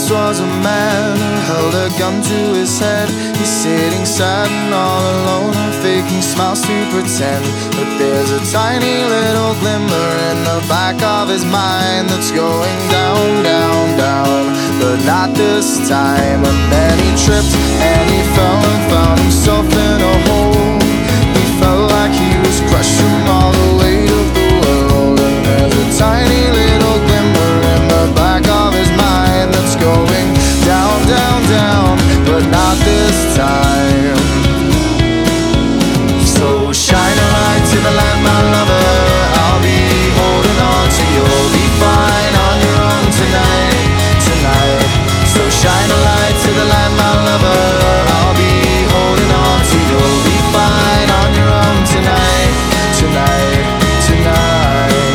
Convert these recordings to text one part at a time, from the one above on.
once was a man who held a gun to his head. He's sitting sad and all alone and faking smiles to pretend. But there's a tiny little glimmer in the back of his mind that's going down, down, down, but not this time. And then he tripped and he fell and found himself in a hole. He felt like he was crushed from all the weight of the world. And there's a tiny little glimmer in the back of his mind that's going down, down, down, but not this time. So shine a light to the land, my lover. I'll be holding on to you. You'll be fine on your own tonight, tonight. So shine a light to the land, my lover. I'll be holding on to you. You'll be fine on your own tonight, tonight, tonight.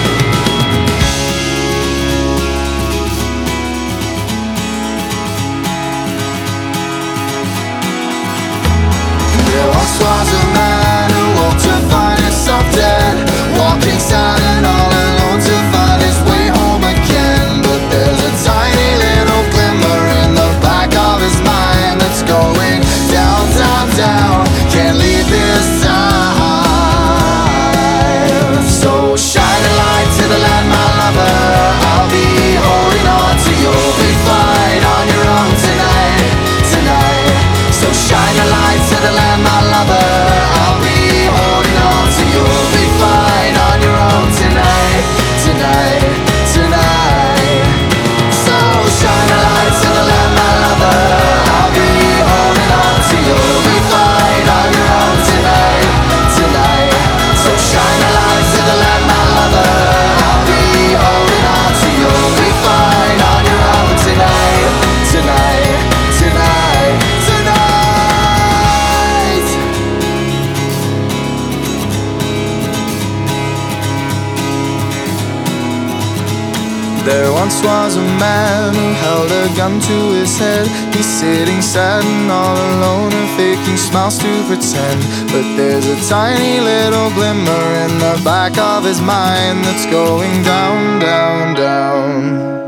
There once was a man who walked to find himself dead, walking sad and all alone to find his way home again. But there's a tiny little glimmer in the back of his mind that's going down, down, down, can't leave this time. So shine a light to the land, my lover. I'll be holding on to you. You'll be fine on your own tonight, tonight. So shine a light to the land, my lover. I'll be holding on to you. You'll be fine on your own tonight, tonight, tonight. So shine a light to the land, my lover. I'll be holding on to you. You'll be fine on your own tonight, tonight. So shine a light to the land, my lover. I'll be holding on to you. You'll be fine on your own tonight, tonight, tonight, tonight. There once was a man who held a gun to his head. He's sitting sad and all alone and faking smiles to pretend. But there's a tiny little glimmer in the back of his mind that's going down, down, down.